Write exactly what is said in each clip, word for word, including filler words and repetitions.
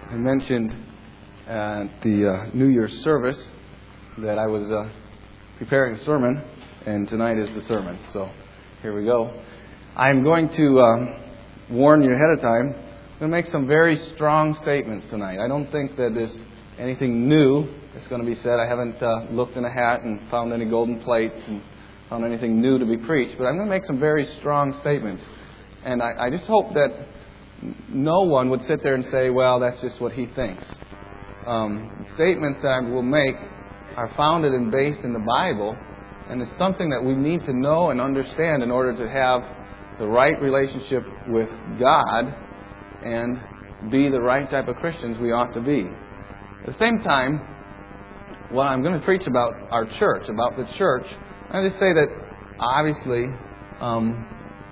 I mentioned at the uh, New Year's service that I was uh, preparing a sermon, and tonight is the sermon. So here we go. I'm going to um, warn you ahead of time. I'm going to make some very strong statements tonight. I don't think that there's anything new that's going to be said. I haven't uh, looked in a hat and found any golden plates and found anything new to be preached. But I'm going to make some very strong statements. And I, I just hope that no one would sit there and say, well, that's just what he thinks. Um, the statements that I will make are founded and based in the Bible, and it's something that we need to know and understand in order to have the right relationship with God and be the right type of Christians we ought to be. At the same time, what I'm going to preach about our church, about the church, I just say that obviously um,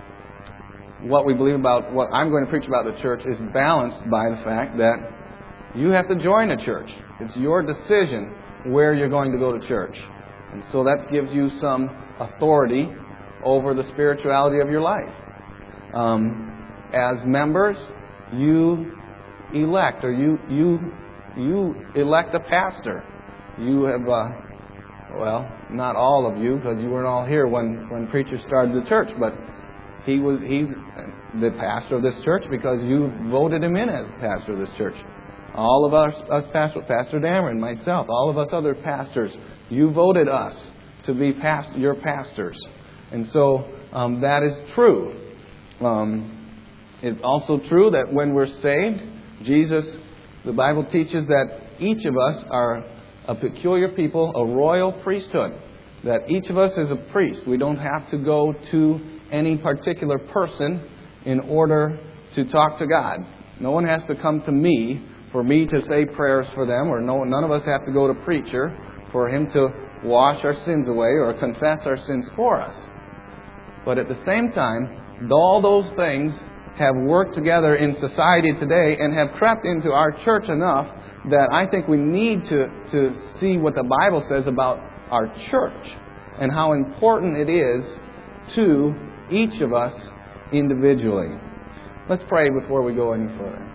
what we believe about what I'm going to preach about the church is balanced by the fact that you have to join a church. It's your decision where you're going to go to church. And so that gives you some authority over the spirituality of your life. Um, as members, you elect, or you you you elect a pastor. You have, uh, well, not all of you, because you weren't all here when, when preachers started the church, but he was he's the pastor of this church because you voted him in as pastor of this church. All of us, us pastor, Pastor Dameron, myself, all of us other pastors, you voted us to be past, your pastors. And so um, that is true. Um, it's also true that when we're saved, Jesus, the Bible teaches that each of us are a peculiar people, a royal priesthood. That each of us is a priest. We don't have to go to any particular person in order to talk to God. No one has to come to me for me to say prayers for them, or no, none of us have to go to a preacher for him to wash our sins away or confess our sins for us. But at the same time, all those things have worked together in society today and have crept into our church enough that I think we need to, to see what the Bible says about our church and how important it is to each of us individually. Let's pray before we go any further.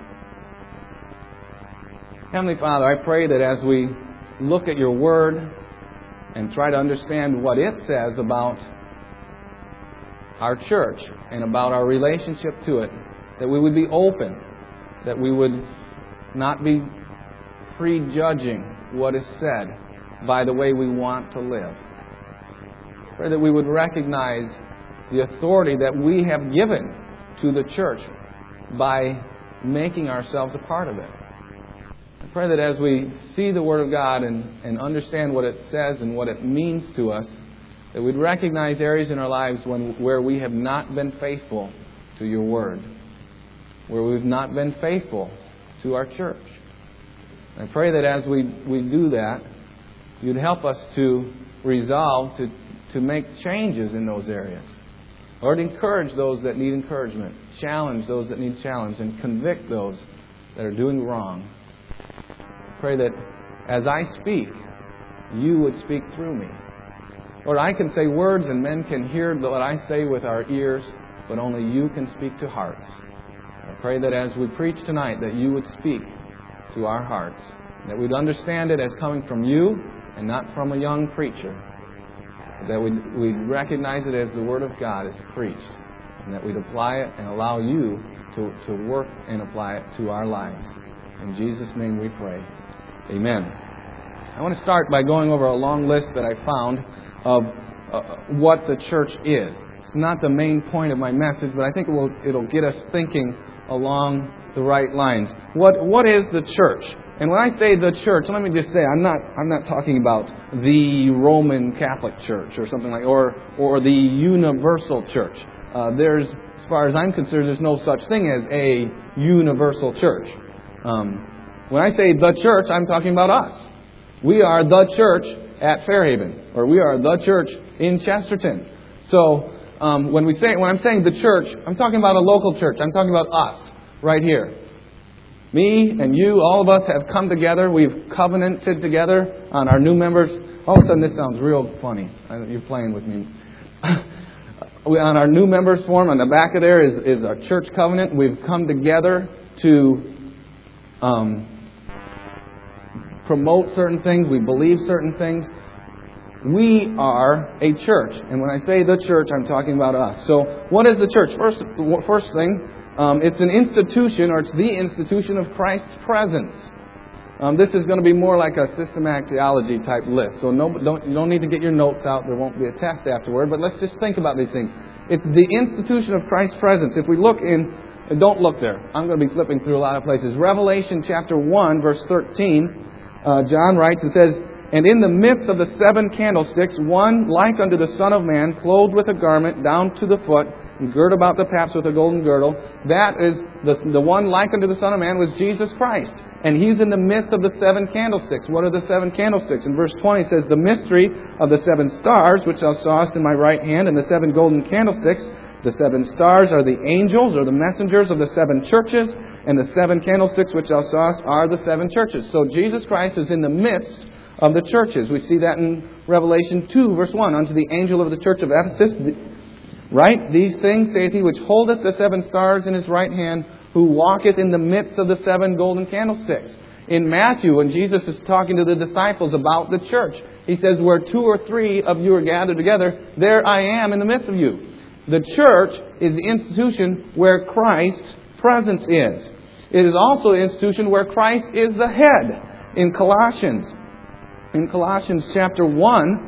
Heavenly Father, I pray that as we look at your Word and try to understand what it says about our church and about our relationship to it, that we would be open, that we would not be prejudging what is said by the way we want to live. Pray that we would recognize the authority that we have given to the church by making ourselves a part of it. I pray that as we see the Word of God and, and understand what it says and what it means to us, that we'd recognize areas in our lives when, where we have not been faithful to your Word, where we've not been faithful to our church. I pray that as we, we do that, you'd help us to resolve to, to make changes in those areas. Lord, encourage those that need encouragement, challenge those that need challenge, and convict those that are doing wrong. Pray that as I speak, you would speak through me. Lord, I can say words and men can hear what I say with our ears, but only you can speak to hearts. I pray that as we preach tonight, that you would speak to our hearts, that we'd understand it as coming from you and not from a young preacher, that we'd, we'd recognize it as the Word of God is preached, and that we'd apply it and allow you to, to work and apply it to our lives. In Jesus' name we pray. Amen. I want to start by going over a long list that I found of uh, what the church is. It's not the main point of my message, but I think it will, it'll get us thinking along the right lines. What What is the church? And when I say the church, let me just say, I'm not I'm not talking about the Roman Catholic Church or something like, or or the universal church. Uh, there's, as far as I'm concerned, there's no such thing as a universal church. Um, when I say the church, I'm talking about us. We are the church at Fairhaven, or we are the church in Chesterton. So um, when we say when I'm saying the church, I'm talking about a local church. I'm talking about us right here. Me and you, all of us have come together. We've covenanted together on our new members. All of a sudden, this sounds real funny. You're playing with me. On our new members form, on the back of there is, is our church covenant. We've come together to um, promote certain things. We believe certain things. We are a church. And when I say the church, I'm talking about us. So what is the church? First, first thing, um, it's an institution, or it's the institution of Christ's presence. Um, this is going to be more like a systematic theology type list. So no, don't, you don't need to get your notes out. There won't be a test afterward. But let's just think about these things. It's the institution of Christ's presence. If we look in, don't look there. I'm going to be flipping through a lot of places. Revelation chapter one, verse thirteen, uh, John writes and says, "And in the midst of the seven candlesticks, one like unto the Son of Man, clothed with a garment down to the foot, and girt about the paps with a golden girdle." That is, the, the one like unto the Son of Man was Jesus Christ. And He's in the midst of the seven candlesticks. What are the seven candlesticks? In verse twenty it says, "The mystery of the seven stars, which thou sawest in my right hand, and the seven golden candlesticks. The seven stars are the angels, or the messengers of the seven churches, and the seven candlesticks which thou sawest are the seven churches." So Jesus Christ is in the midst of the churches. We see that in Revelation two, verse one. "Unto the angel of the church of Ephesus, write, these things saith he which holdeth the seven stars in his right hand, who walketh in the midst of the seven golden candlesticks." In Matthew, when Jesus is talking to the disciples about the church, He says, "Where two or three of you are gathered together, there I am in the midst of you." The church is the institution where Christ's presence is. It is also the institution where Christ is the head. In Colossians, in Colossians chapter one,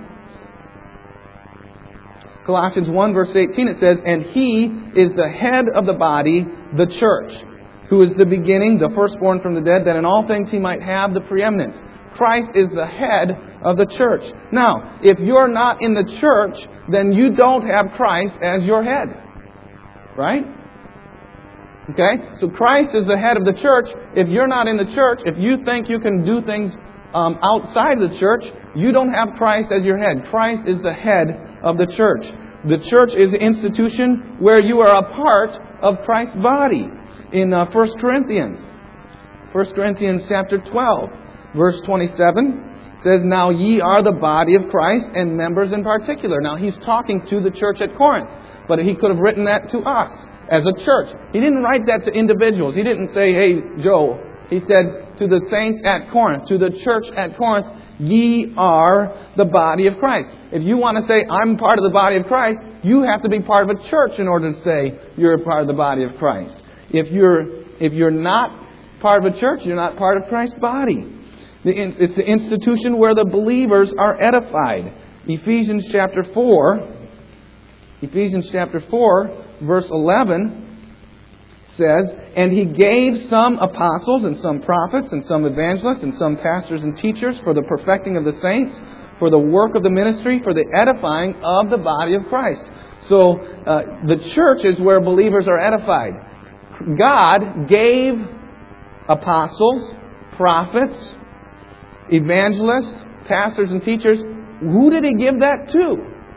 Colossians one verse eighteen, it says, "And He is the head of the body, the church, who is the beginning, the firstborn from the dead, that in all things He might have the preeminence." Christ is the head of the church. Now, if you're not in the church, then you don't have Christ as your head. Right? Okay? So Christ is the head of the church. If you're not in the church, if you think you can do things um, outside the church, you don't have Christ as your head. Christ is the head of the church. The church is an institution where you are a part of Christ's body. In uh, First Corinthians, First Corinthians chapter twelve, verse twenty-seven, says, "Now ye are the body of Christ, and members in particular." Now He's talking to the church at Corinth, but He could have written that to us as a church. He didn't write that to individuals. He didn't say, "Hey, Joe." He said to the saints at Corinth, to the church at Corinth, "Ye are the body of Christ." If you want to say, "I'm part of the body of Christ," you have to be part of a church in order to say you're a part of the body of Christ. If you're if you're not part of a church, you're not part of Christ's body. It's the institution where the believers are edified. Ephesians chapter four, Ephesians chapter four, verse eleven says, "And He gave some apostles, and some prophets, and some evangelists, and some pastors and teachers for the perfecting of the saints, for the work of the ministry, for the edifying of the body of Christ." So uh, the church is where believers are edified. God gave apostles, prophets, evangelists, pastors and teachers. Who did He give that to?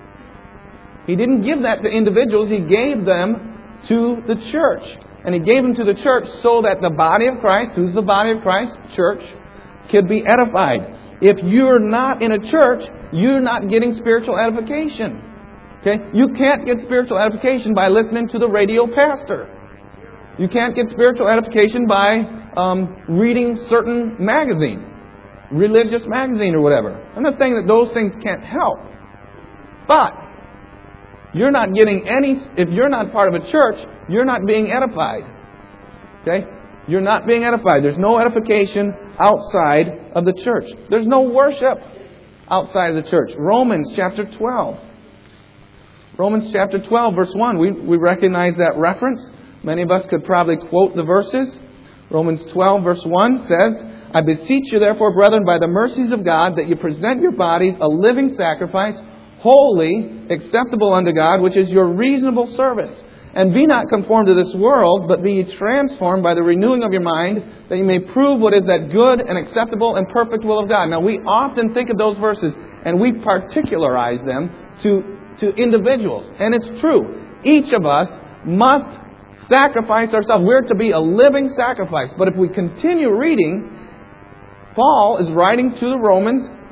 He didn't give that to individuals. He gave them to the church. And He gave them to the church so that the body of Christ, who's the body of Christ? Church, could be edified. If you're not in a church, you're not getting spiritual edification. Okay? You can't get spiritual edification by listening to the radio pastor. You can't get spiritual edification by um, reading certain magazine, religious magazine or whatever. I'm not saying that those things can't help. But you're not getting any, if you're not part of a church, you're not being edified. Okay? You're not being edified. There's no edification outside of the church. There's no worship outside of the church. Romans chapter twelve. Romans chapter twelve, verse one. We, we recognize that reference. Many of us could probably quote the verses. Romans twelve, verse one says, "I beseech you therefore, brethren, by the mercies of God, that you present your bodies a living sacrifice, holy, acceptable unto God, which is your reasonable service. And be not conformed to this world, but be ye transformed by the renewing of your mind, that you may prove what is that good and acceptable and perfect will of God." Now, we often think of those verses and we particularize them to, to individuals. And it's true. Each of us must sacrifice ourselves. We're to be a living sacrifice. But if we continue reading, Paul is writing to the Romans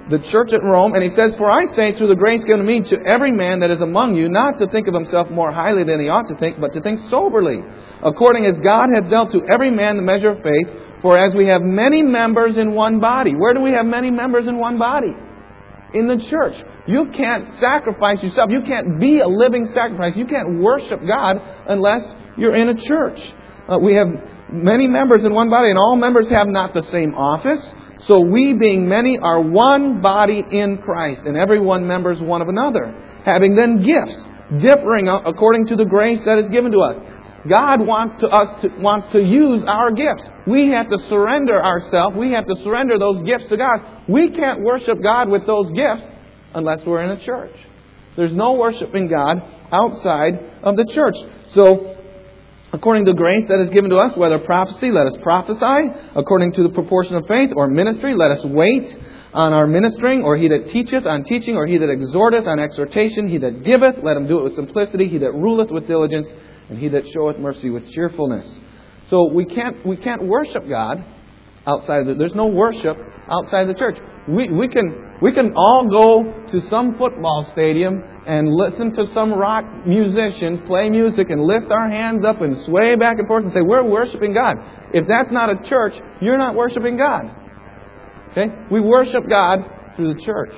the church at Rome, and he says, "For I say, through the grace given to me, to every man that is among you, not to think of himself more highly than he ought to think, but to think soberly, according as God hath dealt to every man the measure of faith. For as we have many members in one body." Where do we have many members in one body? In the church. You can't sacrifice yourself. You can't be a living sacrifice. You can't worship God unless you're in a church. Uh, we have many members in one body, and all members have not the same office. So we, being many, are one body in Christ, and every one members one of another, having then gifts, differing according to the grace that is given to us. God wants to us to, wants to use our gifts. We have to surrender ourselves. We have to surrender those gifts to God. We can't worship God with those gifts unless we're in a church. There's no worshiping God outside of the church. So, according to the grace that is given to us, whether prophecy, let us prophesy. According to the proportion of faith, or ministry, let us wait on our ministering. Or he that teacheth on teaching, or he that exhorteth on exhortation. He that giveth, let him do it with simplicity. He that ruleth with diligence. And he that showeth mercy with cheerfulness. So we can't we can't worship God outside of the, there's no worship outside the church. We we can we can all go to some football stadium and listen to some rock musician play music and lift our hands up and sway back and forth and say, we're worshiping God. If that's not a church, you're not worshiping God. Okay? We worship God through the church.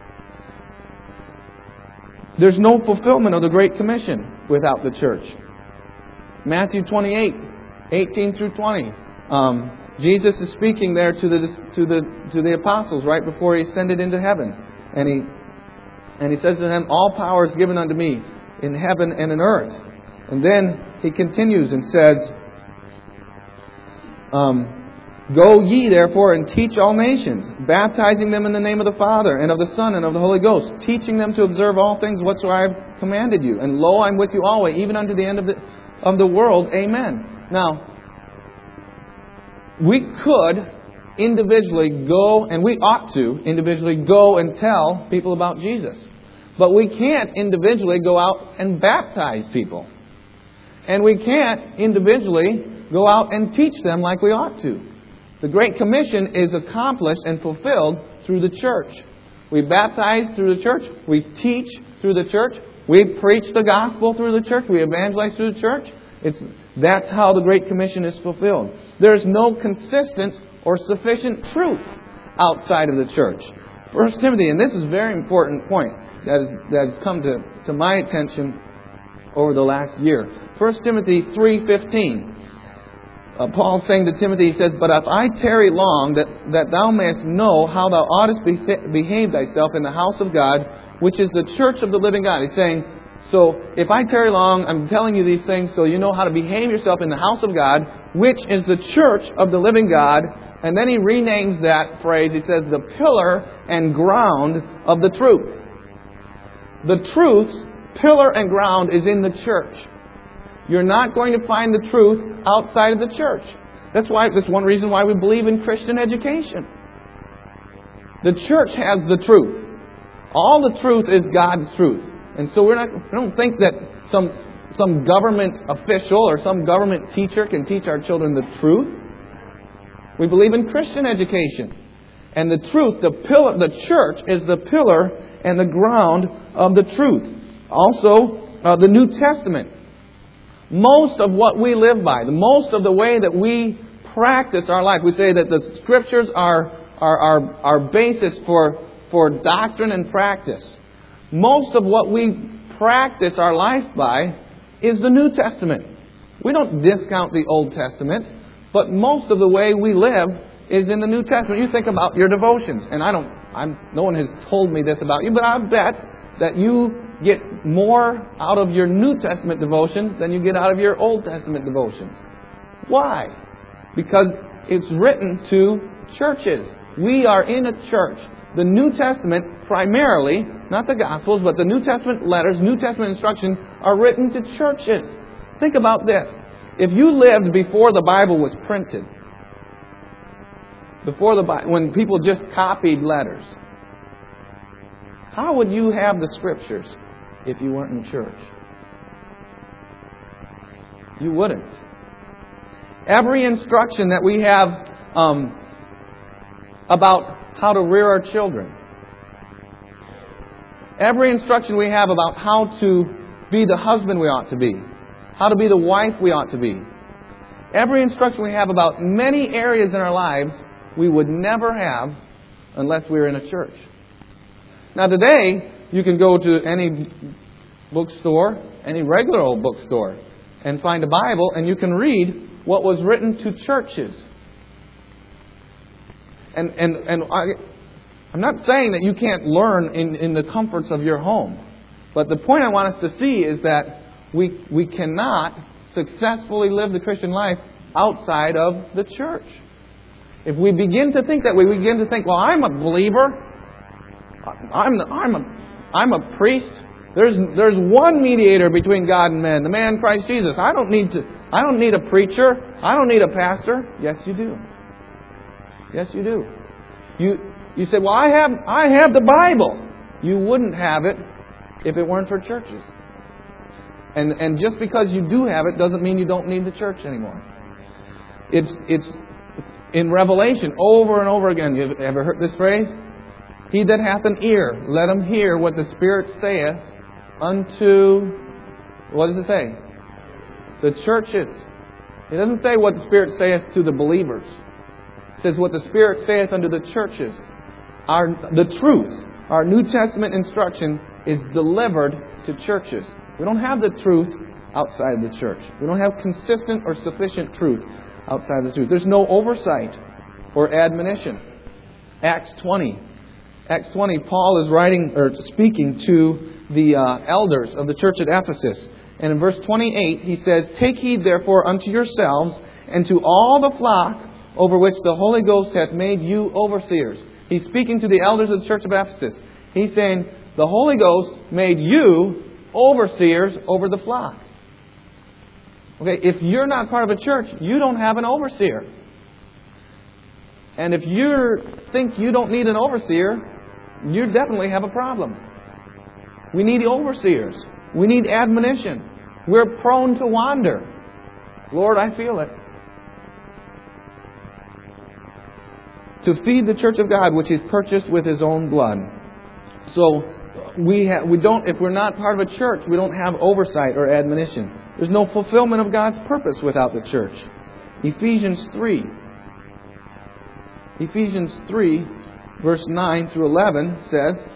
There's no fulfillment of the Great Commission without the church. Matthew twenty-eight, eighteen through twenty. Um, Jesus is speaking there to the to the to the apostles right before He ascended into heaven, and he and he says to them, "All power is given unto me in heaven and in earth." And then He continues and says, um, "Go ye therefore and teach all nations, baptizing them in the name of the Father and of the Son and of the Holy Ghost, teaching them to observe all things whatsoever I have commanded you. And lo, I'm with you always, even unto the end of the of the world. Amen." Now, we could individually go, and we ought to individually go and tell people about Jesus. But we can't individually go out and baptize people. And we can't individually go out and teach them like we ought to. The Great Commission is accomplished and fulfilled through the church. We baptize through the church. We teach through the church. We preach the gospel through the church. We evangelize through the church. It's, that's how the Great Commission is fulfilled. There's no consistent or sufficient truth outside of the church. First Timothy, and this is a very important point that, is, that has come to, to my attention over the last year. First Timothy three fifteen. Uh, Paul saying to Timothy, he says, "But if I tarry long, that, that thou mayest know how thou oughtest be, behave thyself in the house of God, which is the church of the living God." He's saying, so if I tarry long, I'm telling you these things so you know how to behave yourself in the house of God, which is the church of the living God. And then he renames that phrase. He says, "the pillar and ground of the truth." The truth's pillar and ground is in the church. You're not going to find the truth outside of the church. That's why. That's one reason why we believe in Christian education. The church has the truth. All the truth is God's truth. And so we're not, we don't think that some some government official or some government teacher can teach our children the truth. We believe in Christian education. And the truth, the pillar, the church is the pillar and the ground of the truth. Also, uh, the New Testament. Most of what we live by, the most of the way that we practice our life, we say that the Scriptures are our, our, our basis for, for doctrine and practice. Most of what we practice our life by is the New Testament. We don't discount the Old Testament, but most of the way we live is in the New Testament. You think about your devotions, and I don't, I'm, no one has told me this about you, but I bet that you get more out of your New Testament devotions than you get out of your Old Testament devotions. Why? Because it's written to churches. We are in a church. The New Testament primarily, not the Gospels, but the New Testament letters, New Testament instruction are written to churches. Think about this. If you lived before the Bible was printed, before the Bible, when people just copied letters, how would you have the Scriptures if you weren't in church? You wouldn't. Every instruction that we have um, about how to rear our children, Every instruction we have about how to be the husband we ought to be, how to be the wife we ought to be, every instruction we have about many areas in our lives we would never have unless we were in a church. Now today, you can go to any bookstore, any regular old bookstore, and find a Bible, and you can read what was written to churches. And and and I, I'm not saying that you can't learn in, in the comforts of your home. But the point I want us to see is that we we cannot successfully live the Christian life outside of the church. If we begin to think that way, we begin to think, well, I'm a believer. I'm the, I'm a I'm a priest. There's there's one mediator between God and men, the man Christ Jesus. I don't need to I don't need a preacher. I don't need a pastor. Yes, you do. Yes, you do. You you say, well, I have I have the Bible. You wouldn't have it if it weren't for churches. And and just because you do have it doesn't mean you don't need the church anymore. It's it's in Revelation over and over again. You ever heard this phrase? He that hath an ear, let him hear what the Spirit saith unto, what does it say? The churches. It doesn't say what the Spirit saith to the believers. It says what the Spirit saith unto the churches. Our the truth, our New Testament instruction is delivered to churches. We don't have the truth outside of the church. We don't have consistent or sufficient truth outside of the truth. There's no oversight or admonition. Acts twenty. Acts twenty, Paul is writing or speaking to the uh, elders of the church at Ephesus. And in verse twenty-eight, he says, "Take heed therefore unto yourselves and to all the flock over which the Holy Ghost hath made you overseers." He's speaking to the elders of the church of Ephesus. He's saying, the Holy Ghost made you overseers over the flock. Okay, if you're not part of a church, you don't have an overseer. And if you think you don't need an overseer, you definitely have a problem. We need overseers. We need admonition. We're prone to wander. Lord, I feel it. To feed the church of God, which He's purchased with His own blood. So we ha- we don't. If we're not part of a church, we don't have oversight or admonition. There's no fulfillment of God's purpose without the church. Ephesians three. Ephesians three, verse nine through eleven says,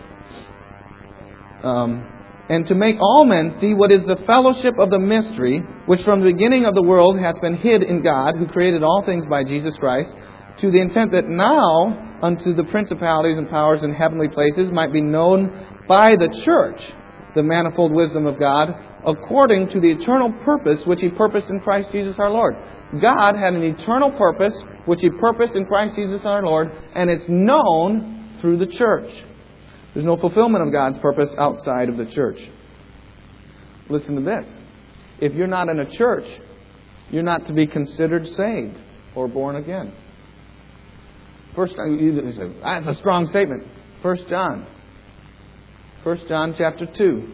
um, "And to make all men see what is the fellowship of the mystery, which from the beginning of the world hath been hid in God, who created all things by Jesus Christ, to the intent that now unto the principalities and powers in heavenly places might be known by the church the manifold wisdom of God, according to the eternal purpose which He purposed in Christ Jesus our Lord." God had an eternal purpose which He purposed in Christ Jesus our Lord, and it's known through the church. There's no fulfillment of God's purpose outside of the church. Listen to this. If you're not in a church, you're not to be considered saved or born again. First, you say, that's a strong statement. First John. First John chapter two.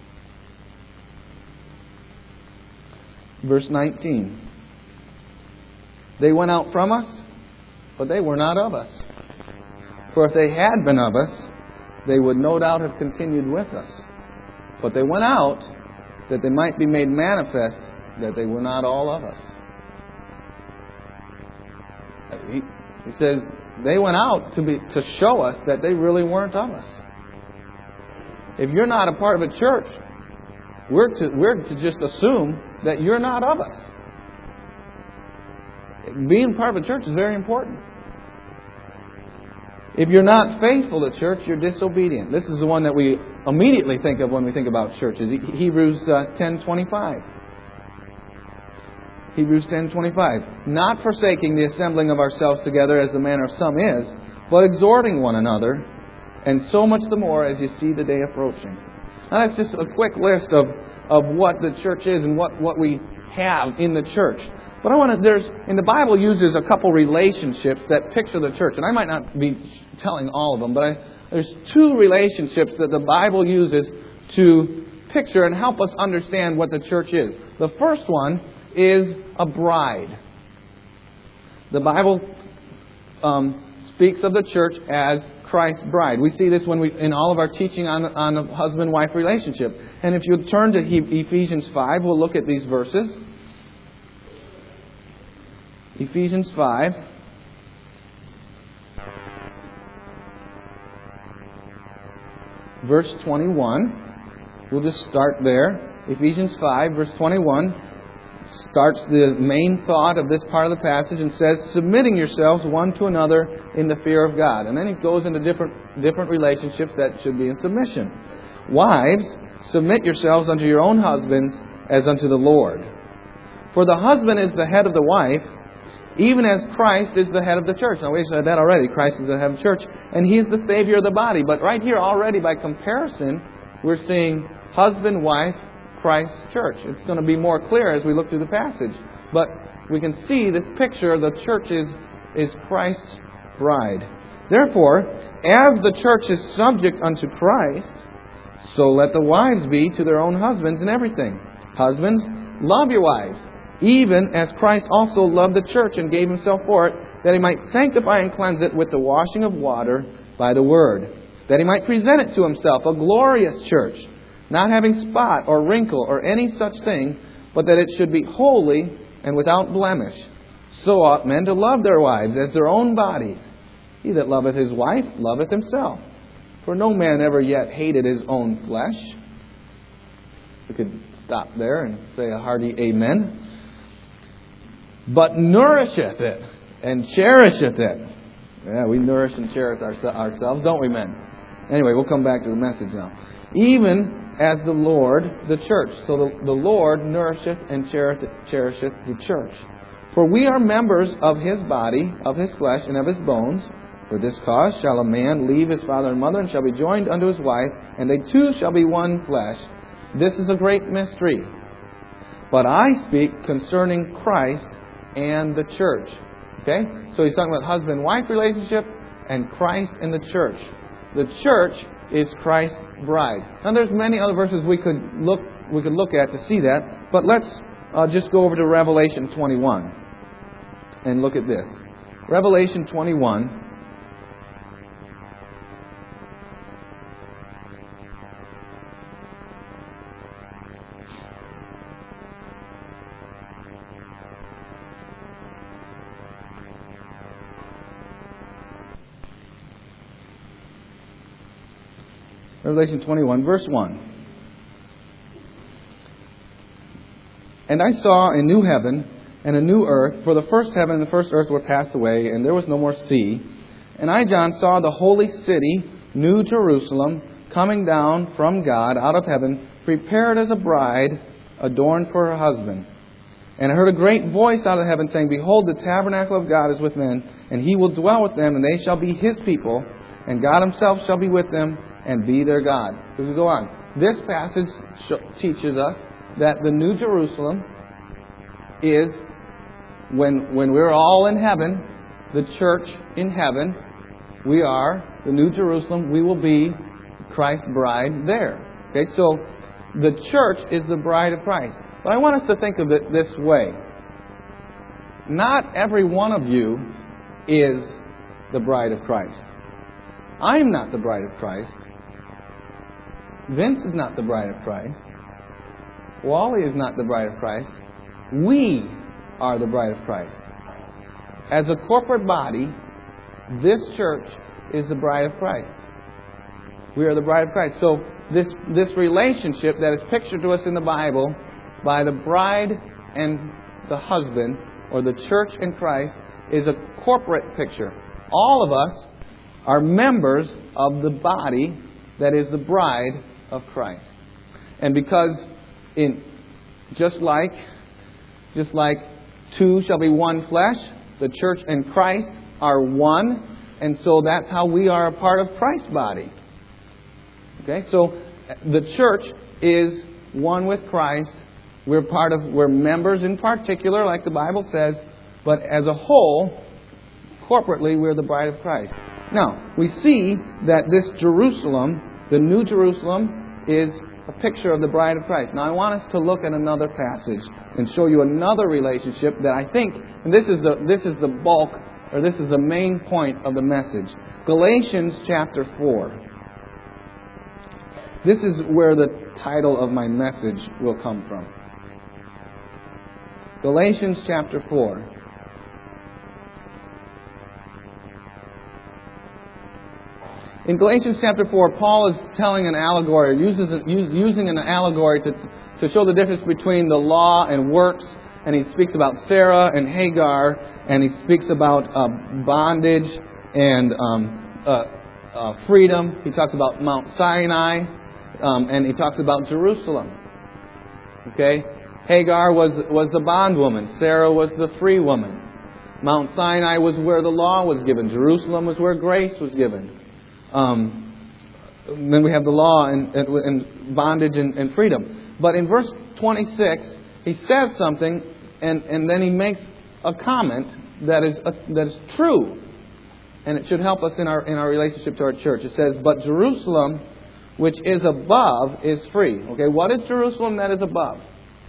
Verse nineteen. "They went out from us, but they were not of us. For if they had been of us, they would no doubt have continued with us. But they went out, that they might be made manifest that they were not all of us." He, he says, they went out to be to show us that they really weren't of us. If you're not a part of a church, we're to, we're to just assume that you're not of us. Being part of a church is very important. If you're not faithful to church, you're disobedient. This is the one that we immediately think of when we think about churches. Hebrews uh, ten twenty-five. Hebrews ten twenty-five. "Not forsaking the assembling of ourselves together as the manner of some is, but exhorting one another, and so much the more as you see the day approaching." Now that's just a quick list of, of what the church is and what, what we have in the church. But I want to, there's, in the Bible uses a couple relationships that picture the church. And I might not be telling all of them, but I, there's two relationships that the Bible uses to picture and help us understand what the church is. The first one is a bride. The Bible um, speaks of the church as Christ's bride. We see this when we in all of our teaching on on the husband-wife relationship. And if you turn to Ephesians five, we'll look at these verses. Ephesians five. Verse twenty-one. We'll just start there. Ephesians five, verse twenty-one starts the main thought of this part of the passage and says, submitting yourselves one to another in the fear of God. And then it goes into different different relationships that should be in submission. Wives, submit yourselves unto your own husbands as unto the Lord. For the husband is the head of the wife, even as Christ is the head of the church. Now, we said that already. Christ is the head of the church, and He is the Savior of the body. But right here, already by comparison, we're seeing husband, wife, Christ, church. It's going to be more clear as we look through the passage. But we can see this picture. The church is, is Christ's bride. Therefore, as the church is subject unto Christ, so let the wives be to their own husbands in everything. Husbands, love your wives, even as Christ also loved the church and gave Himself for it, that He might sanctify and cleanse it with the washing of water by the Word, that He might present it to Himself a glorious church, not having spot or wrinkle or any such thing, but that it should be holy and without blemish. So ought men to love their wives as their own bodies. He that loveth his wife loveth himself. For no man ever yet hated his own flesh. We could stop there and say a hearty amen. But nourisheth it and cherisheth it. Yeah, we nourish and cherish ourselves, don't we, men? Anyway, we'll come back to the message now. Even as the Lord, the church. So the, the Lord nourisheth and cherisheth, cherisheth the church. For we are members of His body, of His flesh, and of His bones. For this cause shall a man leave his father and mother, and shall be joined unto his wife, and they two shall be one flesh. This is a great mystery. But I speak concerning Christ and the church. Okay? So he's talking about husband-wife relationship and Christ and the church. The church is Christ's bride. Now there's many other verses we could look we could look at to see that, but let's uh, just go over to Revelation twenty-one and look at this. Revelation twenty-one. Revelation twenty-one, verse one. And I saw a new heaven and a new earth, for the first heaven and the first earth were passed away, and there was no more sea. And I, John, saw the holy city, New Jerusalem, coming down from God out of heaven, prepared as a bride, adorned for her husband. And I heard a great voice out of heaven saying, Behold, the tabernacle of God is with men, and He will dwell with them, and they shall be His people, and God Himself shall be with them, and be their God. So we go on. This passage teaches us that the New Jerusalem is when when we're all in heaven, the church in heaven, we are the New Jerusalem. We will be Christ's bride there. Okay, so the church is the bride of Christ. But I want us to think of it this way. Not every one of you is the bride of Christ. I'm not the bride of Christ. Vince is not the bride of Christ. Wally is not the bride of Christ. We are the bride of Christ. As a corporate body, this church is the bride of Christ. We are the bride of Christ. So this, this relationship that is pictured to us in the Bible by the bride and the husband, or the church and Christ, is a corporate picture. All of us are members of the body that is the bride of Christ. And because in just like just like two shall be one flesh, the church and Christ are one, and so that's how we are a part of Christ's body. Okay? So the church is one with Christ. We're part of we're members in particular, like the Bible says, but as a whole, corporately, we're the bride of Christ. Now, we see that this Jerusalem, the New Jerusalem, is a picture of the bride of Christ. Now, I want us to look at another passage and show you another relationship that I think, and this is the this is the bulk or this is the main point of the message. Galatians chapter four. This is where the title of my message will come from. Galatians chapter four. In Galatians chapter four, Paul is telling an allegory, uses using an allegory to, to show the difference between the law and works. And he speaks about Sarah and Hagar, and he speaks about uh, bondage and um, uh, uh, freedom. He talks about Mount Sinai, um, and he talks about Jerusalem. Okay, Hagar was was the bondwoman. Sarah was the free woman. Mount Sinai was where the law was given. Jerusalem was where grace was given. Um, then we have the law and, and, and bondage and, and freedom. But in verse twenty-six, he says something, and, and then he makes a comment that is a, that is true, and it should help us in our in our relationship to our church. It says, "But Jerusalem, which is above, is free." Okay, what is Jerusalem that is above?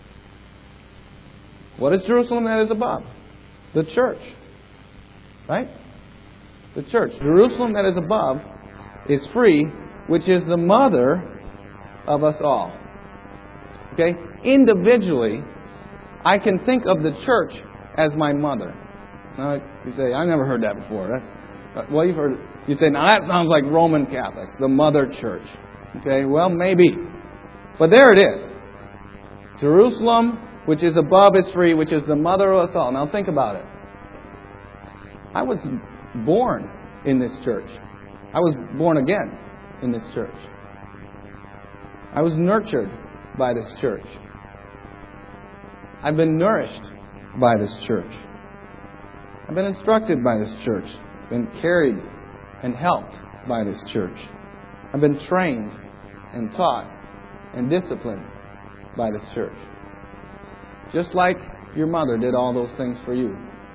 What is Jerusalem that is above? The church, right? The church. Jerusalem that is above is free, which is the mother of us all. Okay? Individually, I can think of the church as my mother. Now, you say, I never heard that before. That's well, you've heard. You say, now that sounds like Roman Catholics, the mother church. Okay? Well, maybe, but there it is. Jerusalem, which is above, is free, which is the mother of us all. Now think about it. I was born in this church. I was born again in this church. I was nurtured by this church. I've been nourished by this church. I've been instructed by this church. Been carried and helped by this church. I've been trained and taught and disciplined by this church. Just like your mother did all those things for you.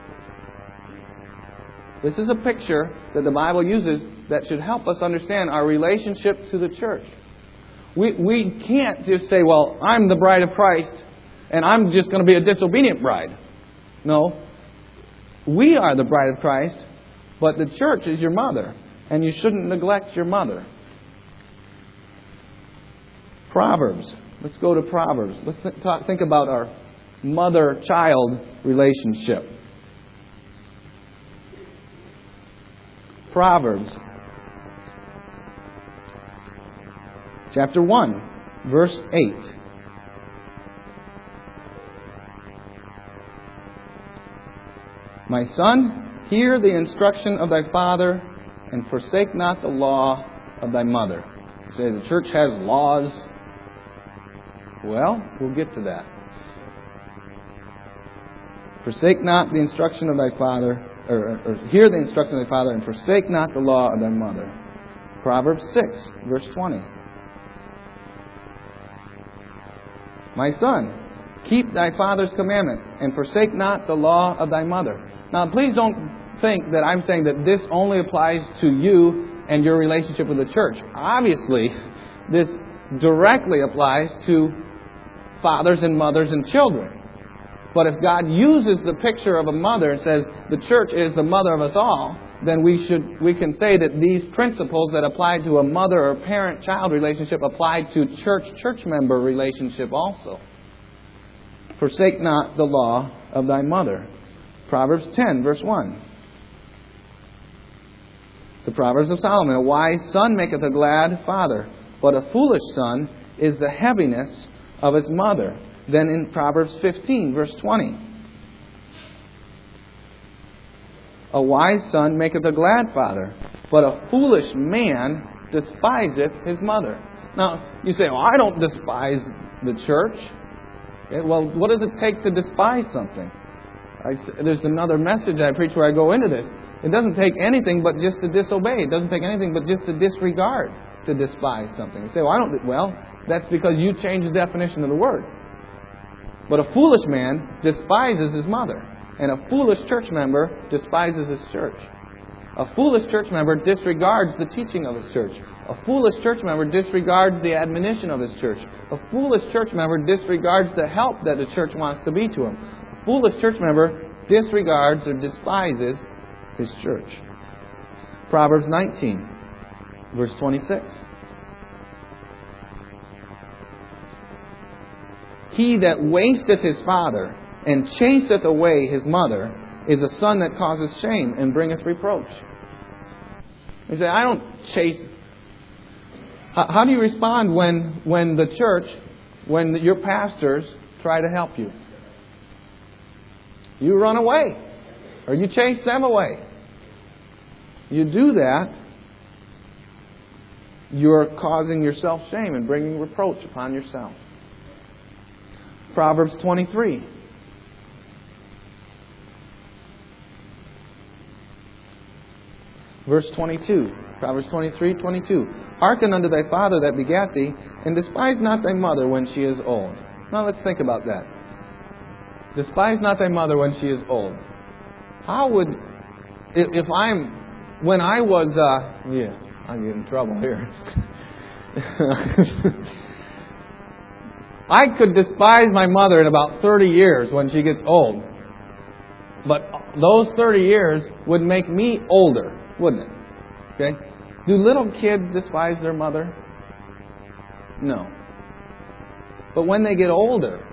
This is a picture that the Bible uses that should help us understand our relationship to the church. We we can't just say, well, I'm the bride of Christ and I'm just going to be a disobedient bride. No. We are the bride of Christ, but the church is your mother, and you shouldn't neglect your mother. Proverbs. Let's go to Proverbs. Let's th- talk, think about our mother-child relationship. Proverbs chapter one, verse eight. My son, hear the instruction of thy father, and forsake not the law of thy mother. You say the church has laws. Well, we'll get to that. Forsake not the instruction of thy father, or, or hear the instruction of thy father, and forsake not the law of thy mother. Proverbs six, verse twenty. My son, keep thy father's commandment, and forsake not the law of thy mother. Now, please don't think that I'm saying that this only applies to you and your relationship with the church. Obviously, this directly applies to fathers and mothers and children. But if God uses the picture of a mother and says the church is the mother of us all, then we should we can say that these principles that apply to a mother or parent-child relationship apply to church-church member relationship also. Forsake not the law of thy mother. Proverbs ten, verse one. The Proverbs of Solomon. A wise son maketh a glad father, but a foolish son is the heaviness of his mother. Then in Proverbs fifteen, verse twenty. A wise son maketh a glad father, but a foolish man despiseth his mother. Now, you say, well, I don't despise the church. Okay, well, what does it take to despise something? I, there's another message I preach where I go into this. It doesn't take anything but just to disobey. It doesn't take anything but just to disregard to despise something. You say, well, I don't. Well, that's because you changed the definition of the word. But a foolish man despises his mother. And a foolish church member despises his church. A foolish church member disregards the teaching of his church. A foolish church member disregards the admonition of his church. A foolish church member disregards the help that the church wants to be to him. A foolish church member disregards or despises His church. Proverbs nineteen, verse twenty-six. He that wasteth his father and chaseth away his mother is a son that causes shame and bringeth reproach. You say, I don't chase. How, how do you respond when, when the church, when your pastors try to help you? You run away. Or you chase them away. You do that, you're causing yourself shame and bringing reproach upon yourself. Proverbs twenty-three. Verse twenty-two. Proverbs twenty-three, twenty-two. Hearken unto thy father that begat thee, and despise not thy mother when she is old. Now let's think about that. Despise not thy mother when she is old. How would, if, if I'm, when I was, uh, yeah, I get in trouble here. I could despise my mother in about thirty years when she gets old. But those thirty years would make me older, wouldn't it? Okay? Do little kids despise their mother? No. But when they get older,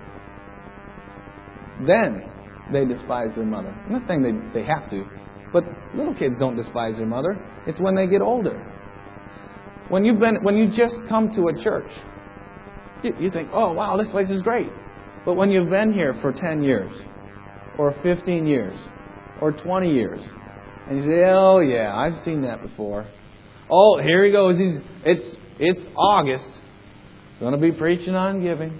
then they despise their mother. I'm not saying they, they have to, but little kids don't despise their mother. It's when they get older. When you've been, when you just come to a church, you, you think, oh wow, this place is great. But when you've been here for ten years, or fifteen years, or twenty years, and you say, oh yeah, I've seen that before. Oh, here he goes. He's it's it's August. Going to be preaching on giving.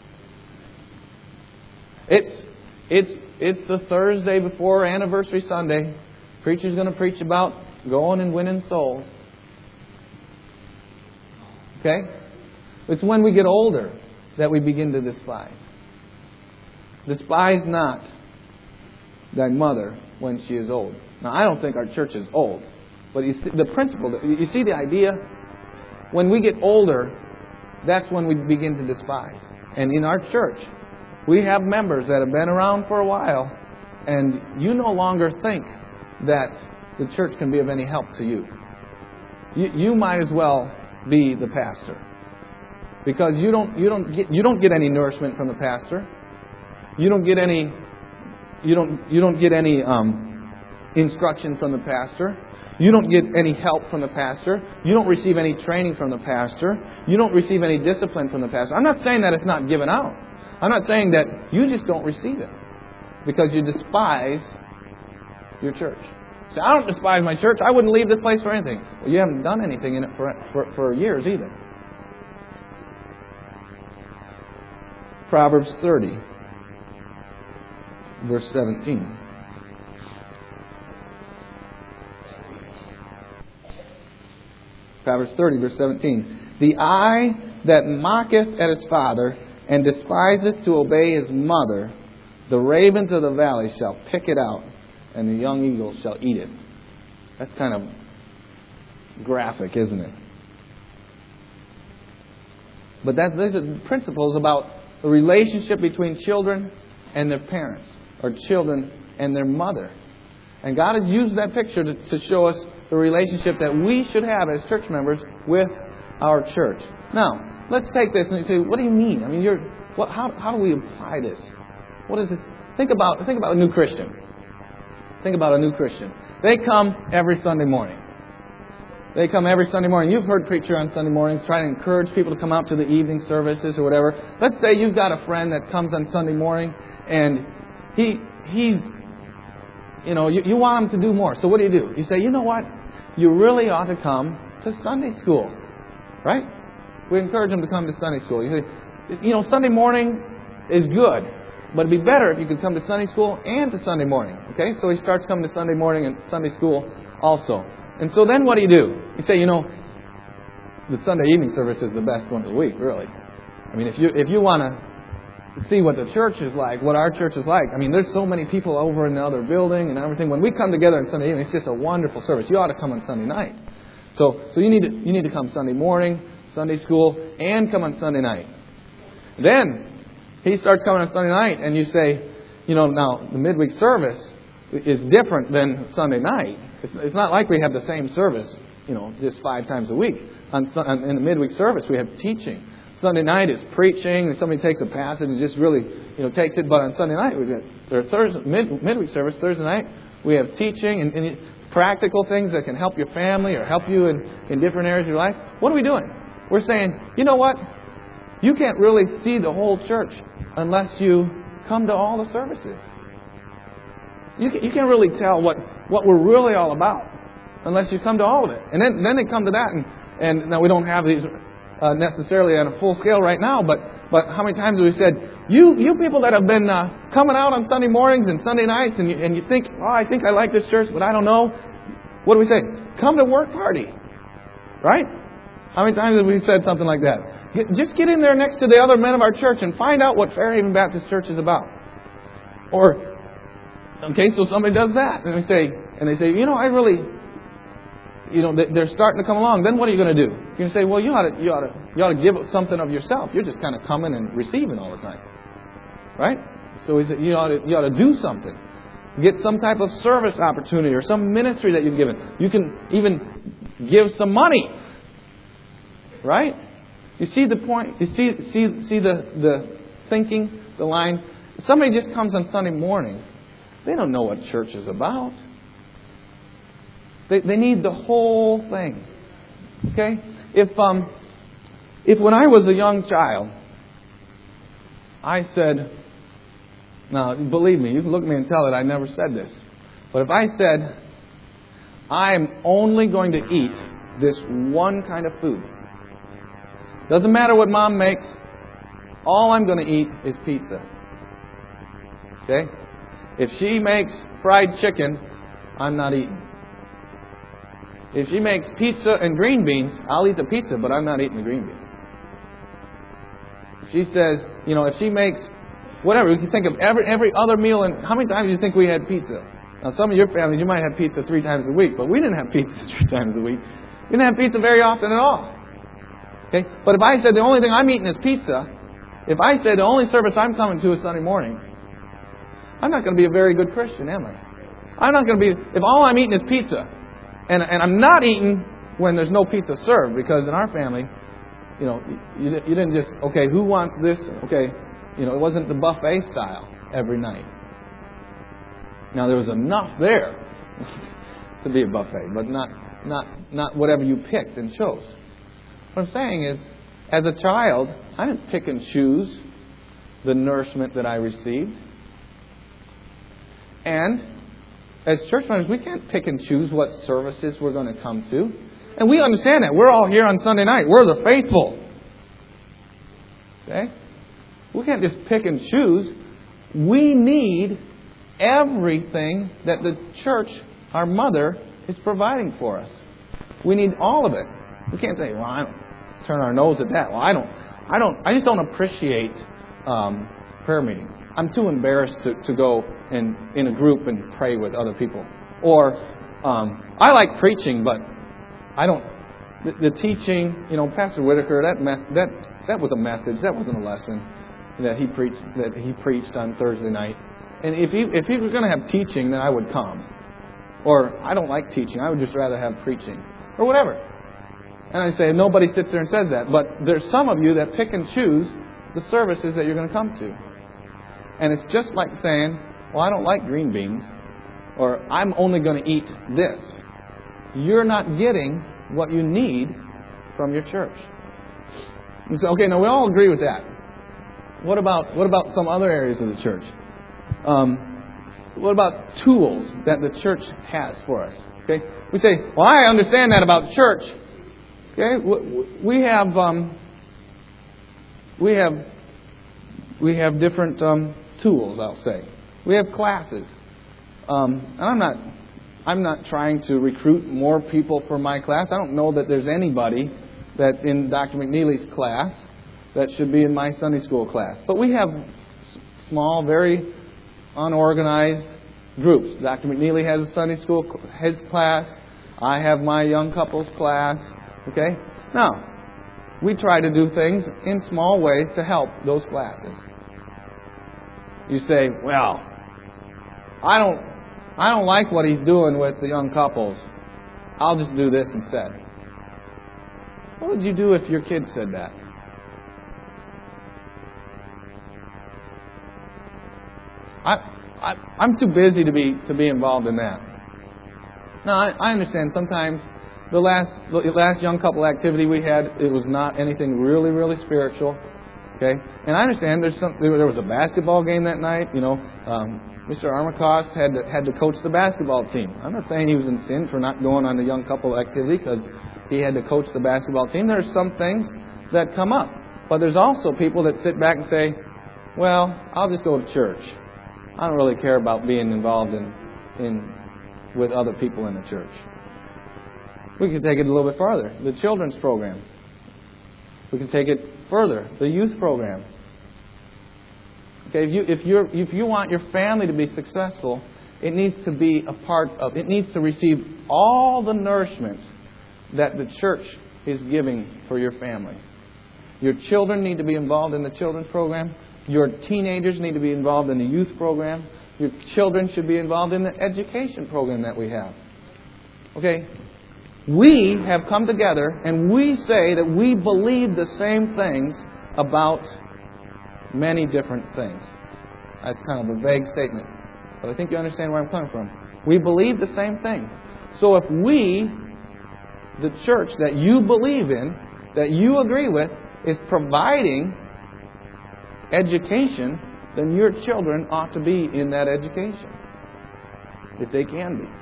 It's it's it's the Thursday before Anniversary Sunday. Preacher's going to preach about going and winning souls. Okay? It's when we get older that we begin to despise. Despise not thy mother when she is old. Now, I don't think our church is old. But you see, the principle, you see the idea? When we get older, that's when we begin to despise. And in our church, we have members that have been around for a while, and you no longer think that the church can be of any help to you. You, you might as well be the pastor, because you don't you don't get you don't get any nourishment from the pastor. You don't get any you don't you don't get any um, instruction from the pastor. You don't get any help from the pastor. You don't receive any training from the pastor. You don't receive any discipline from the pastor. I'm not saying that it's not given out. I'm not saying that you just don't receive it because you despise your church. So I don't despise my church. I wouldn't leave this place for anything. Well, you haven't done anything in it for, for, for years either. Proverbs thirty, verse seventeen. Proverbs thirty, verse seventeen. The eye that mocketh at his father and despiseth to obey his mother, the ravens of the valley shall pick it out, and the young eagles shall eat it. That's kind of graphic, isn't it? But that, these are principles about the relationship between children and their parents, or children and their mother. And God has used that picture to, to show us the relationship that we should have as church members with our church. Now, let's take this and you say, what do you mean? I mean, you're what? How, how do we apply this? What is this? Think about think about a new Christian. Think about a new Christian. They come every Sunday morning. They come every Sunday morning. You've heard preacher on Sunday mornings try to encourage people to come out to the evening services or whatever. Let's say you've got a friend that comes on Sunday morning and he he's, you know, you, you want him to do more. So what do you do? You say, you know what? You really ought to come to Sunday school. Right? We encourage him to come to Sunday school. You say, you know, Sunday morning is good. But it'd be better if you could come to Sunday school and to Sunday morning. Okay? So he starts coming to Sunday morning and Sunday school also. And so then what do you do? You say, you know, the Sunday evening service is the best one of the week, really. I mean, if you if you want to see what the church is like, what our church is like, I mean, there's so many people over in the other building and everything. When we come together on Sunday evening, it's just a wonderful service. You ought to come on Sunday night. So so you need to you need to come Sunday morning, Sunday school, and come on Sunday night. Then he starts coming on Sunday night, and you say, you know, now the midweek service, is different than Sunday night. It's, it's not like we have the same service, you know, just five times a week. On, on in the midweek service, we have teaching. Sunday night is preaching, and somebody takes a passage and just really, you know, takes it. But on Sunday night, we got or Thursday mid, midweek service. Thursday night, we have teaching and, and practical things that can help your family or help you in, in different areas of your life. What are we doing? We're saying, you know what? You can't really see the whole church unless you come to all the services. You can, you can't really tell what, what we're really all about unless you come to all of it. And then then they come to that, and, and now we don't have these uh, necessarily on a full scale right now, but but how many times have we said, you you people that have been uh, coming out on Sunday mornings and Sunday nights, and you, and you think, oh, I think I like this church, but I don't know. What do we say? Come to work party. Right? How many times have we said something like that? Get, just get in there next to the other men of our church and find out what Fairhaven Baptist Church is about. Or, okay, so somebody does that, and they say, and they say, you know, I really, you know, they're starting to come along. Then what are you going to do? You're going to say, well, you ought to, you ought to, you ought to give something of yourself. You're just kind of coming and receiving all the time, right? So he said, you ought to, you ought to do something. Get some type of service opportunity or some ministry that you've given. You can even give some money, right? You see the point? You see, see, see the the thinking, the line. Somebody just comes on Sunday morning. They don't know what church is about. They they need the whole thing. Okay? If um if when I was a young child, I said, now believe me, you can look at me and tell that I never said this. But if I said, I am only going to eat this one kind of food. Doesn't matter what Mom makes, all I'm going to eat is pizza. Okay? If she makes fried chicken, I'm not eating. If she makes pizza and green beans, I'll eat the pizza, but I'm not eating the green beans. If she says, you know, if she makes whatever, you can think of every every other meal, and how many times do you think we had pizza? Now, some of your families, you might have pizza three times a week, but we didn't have pizza three times a week. We didn't have pizza very often at all. Okay? But if I said the only thing I'm eating is pizza, if I said the only service I'm coming to is Sunday morning, I'm not going to be a very good Christian, am I? I'm not going to be, if all I'm eating is pizza, and and I'm not eating when there's no pizza served, because in our family, you know, you, you didn't just, okay, who wants this? Okay, you know, it wasn't the buffet style every night. Now, there was enough there to be a buffet, but not not not whatever you picked and chose. What I'm saying is, as a child, I didn't pick and choose the nourishment that I received. And as church members, we can't pick and choose what services we're going to come to. And we understand that. We're all here on Sunday night. We're the faithful. Okay? We can't just pick and choose. We need everything that the church, our mother, is providing for us. We need all of it. We can't say, well, I don't turn our nose at that. Well, I don't, I don't, I just don't appreciate um, prayer meeting. I'm too embarrassed to, to go in, in a group and pray with other people. Or, um, I like preaching, but I don't, the, the teaching, you know, Pastor Whitaker, that, mess, that, that was a message. That wasn't a lesson that he preached, that he preached on Thursday night. And if he, if he was going to have teaching, then I would come. Or, I don't like teaching. I would just rather have preaching. Or whatever. And I say, nobody sits there and says that. But there's some of you that pick and choose the services that you're going to come to. And it's just like saying, well, I don't like green beans. Or, I'm only going to eat this. You're not getting what you need from your church. And so, okay, now we all agree with that. What about what about some other areas of the church? Um, what about tools that the church has for us? Okay, we say, well, I understand that about church. Okay, we have um, we have we have different um, tools. I'll say we have classes, um, and I'm not I'm not trying to recruit more people for my class. I don't know that there's anybody that's in Doctor McNeely's class that should be in my Sunday school class. But we have small, very unorganized groups. Doctor McNeely has a Sunday school his class. I have my young couples class. Okay? Now, we try to do things in small ways to help those classes. You say, well, I don't I don't like what he's doing with the young couples. I'll just do this instead. What would you do if your kid said that? I, I, I'm too busy to be to be involved in that. Now, I, I understand sometimes the last the last young couple activity we had, it was not anything really, really spiritual. Okay? And I understand there's some, there was a basketball game that night. You know, um, Mister Armacost had to, had to coach the basketball team. I'm not saying he was in sin for not going on the young couple activity because he had to coach the basketball team. There are some things that come up. But there's also people that sit back and say, well, I'll just go to church. I don't really care about being involved in, in with other people in the church. We can take it a little bit farther. The children's program. We can take it further. The youth program. Okay, if you if you if you want your family to be successful, it needs to be a part of. It needs to receive all the nourishment that the church is giving for your family. Your children need to be involved in the children's program. Your teenagers need to be involved in the youth program. Your children should be involved in the education program that we have. Okay? We have come together and we say that we believe the same things about many different things. That's kind of a vague statement, but I think you understand where I'm coming from. We believe the same thing. So if we, the church that you believe in, that you agree with, is providing education, then your children ought to be in that education, if they can be.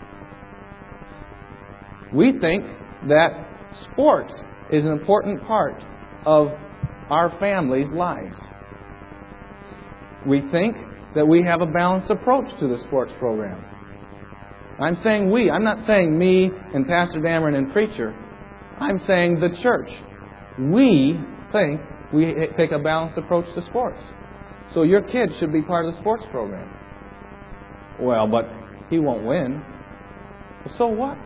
We think that sports is an important part of our family's lives. We think that we have a balanced approach to the sports program. I'm saying we. I'm not saying me and Pastor Dameron and preacher. I'm saying the church. We think we take a balanced approach to sports. So your kid should be part of the sports program. Well, but he won't win. Well, so what?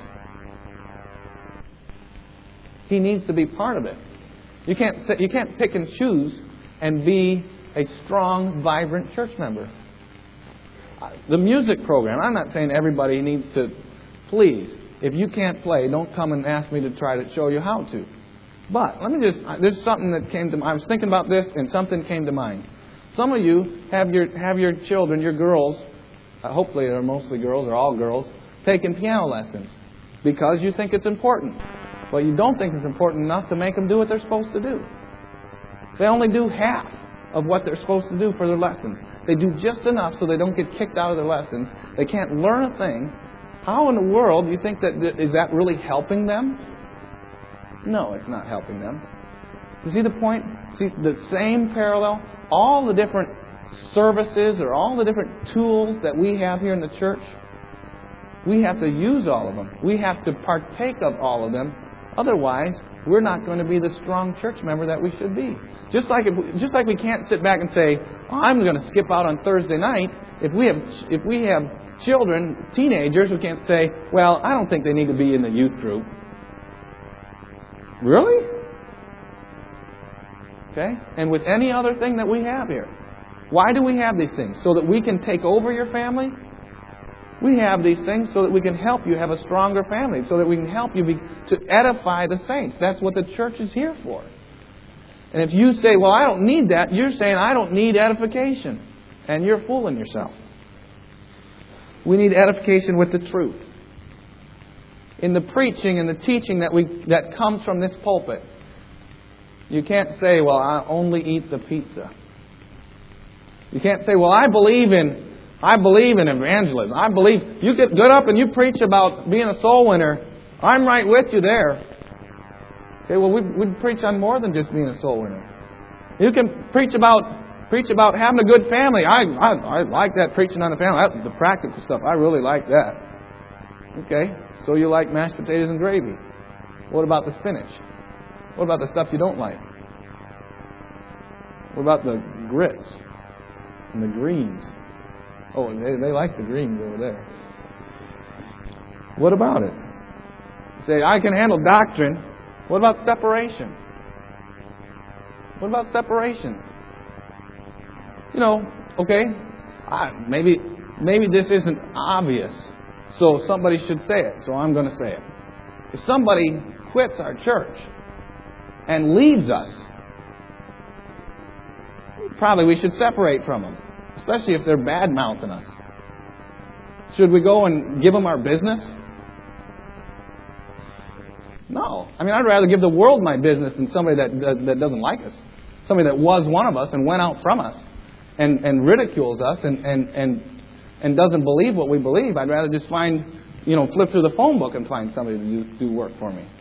He needs to be part of it. You can't say, you can't pick and choose and be a strong, vibrant church member. The music program, I'm not saying everybody needs to. Please, if you can't play, don't come and ask me to try to show you how to. But let me just, there's something that came to mind. I was thinking about this and something came to mind. Some of you have your have your children, your girls, uh, hopefully they're mostly girls or all girls, taking piano lessons because you think it's important. But you don't think it's important enough to make them do what they're supposed to do. They only do half of what they're supposed to do for their lessons. They do just enough so they don't get kicked out of their lessons. They can't learn a thing. How in the world do you think that, is that really helping them? No, it's not helping them. You see the point? See the same parallel? All the different services or all the different tools that we have here in the church, we have to use all of them. We have to partake of all of them. Otherwise, we're not going to be the strong church member that we should be. Just like if we, just like we can't sit back and say, oh, "I'm going to skip out on Thursday night." If we have if we have children, teenagers, we can't say, "Well, I don't think they need to be in the youth group." Really? Okay? And with any other thing that we have here. Why do we have these things? So that we can take over your family? We have these things so that we can help you have a stronger family, so that we can help you be, to edify the saints. That's what the church is here for. And if you say, well, I don't need that, you're saying, I don't need edification. And you're fooling yourself. We need edification with the truth. In the preaching and the teaching that we that comes from this pulpit, you can't say, well, I only eat the pizza. You can't say, well, I believe in I believe in evangelism. I believe you get good up and you preach about being a soul winner. I'm right with you there. Okay, well, we we preach on more than just being a soul winner. You can preach about preach about having a good family. I I, I like that, preaching on the family. That's the practical stuff. I really like that. Okay, so you like mashed potatoes and gravy. What about the spinach? What about the stuff you don't like? What about the grits and the greens? Oh, they, they like the greens over there. What about it? You say, I can handle doctrine. What about separation? What about separation? You know, okay, I, maybe maybe this isn't obvious, so somebody should say it, so I'm going to say it. If somebody quits our church and leaves us, probably we should separate from them, especially if they're bad-mouthing us. Should we go and give them our business? No. I mean, I'd rather give the world my business than somebody that, that, that doesn't like us. Somebody that was one of us and went out from us and, and ridicules us and, and, and, and doesn't believe what we believe. I'd rather just find, you know, flip through the phone book and find somebody to do, do work for me.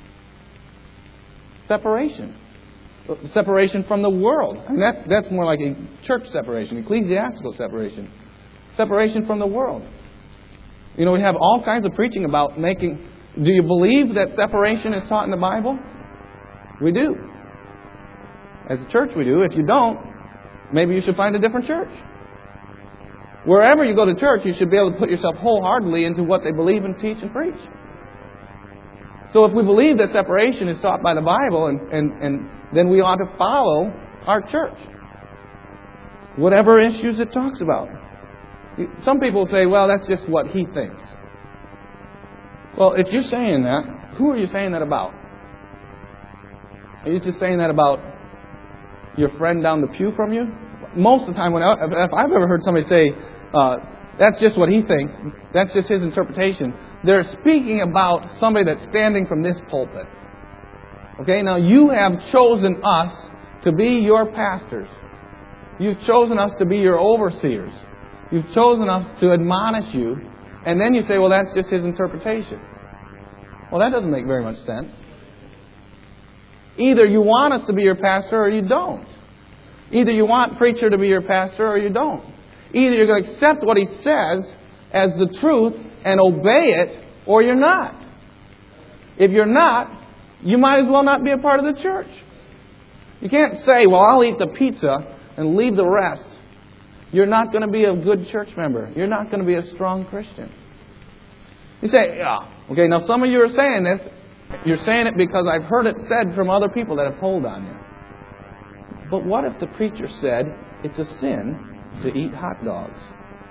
Separation. Separation from the world. I mean, that's, that's more like a church separation, ecclesiastical separation. Separation from the world. You know, we have all kinds of preaching about making... Do you believe that separation is taught in the Bible? We do. As a church we do. If you don't, maybe you should find a different church. Wherever you go to church, you should be able to put yourself wholeheartedly into what they believe and teach and preach. So if we believe that separation is taught by the Bible, and, and, and then we ought to follow our church. Whatever issues it talks about. Some people say, well, that's just what he thinks. Well, if you're saying that, who are you saying that about? Are you just saying that about your friend down the pew from you? Most of the time, when I, if I've ever heard somebody say, uh, that's just what he thinks, that's just his interpretation, they're speaking about somebody that's standing from this pulpit. Okay, now you have chosen us to be your pastors. You've chosen us to be your overseers. You've chosen us to admonish you. And then you say, well, that's just his interpretation. Well, that doesn't make very much sense. Either you want us to be your pastor or you don't. Either you want preacher to be your pastor or you don't. Either you're going to accept what he says as the truth and obey it, or you're not. If you're not, you might as well not be a part of the church. You can't say, well, I'll eat the pizza and leave the rest. You're not going to be a good church member. You're not going to be a strong Christian. You say, yeah, okay, now some of you are saying this. You're saying it because I've heard it said from other people that have told on you. But what if the preacher said it's a sin to eat hot dogs?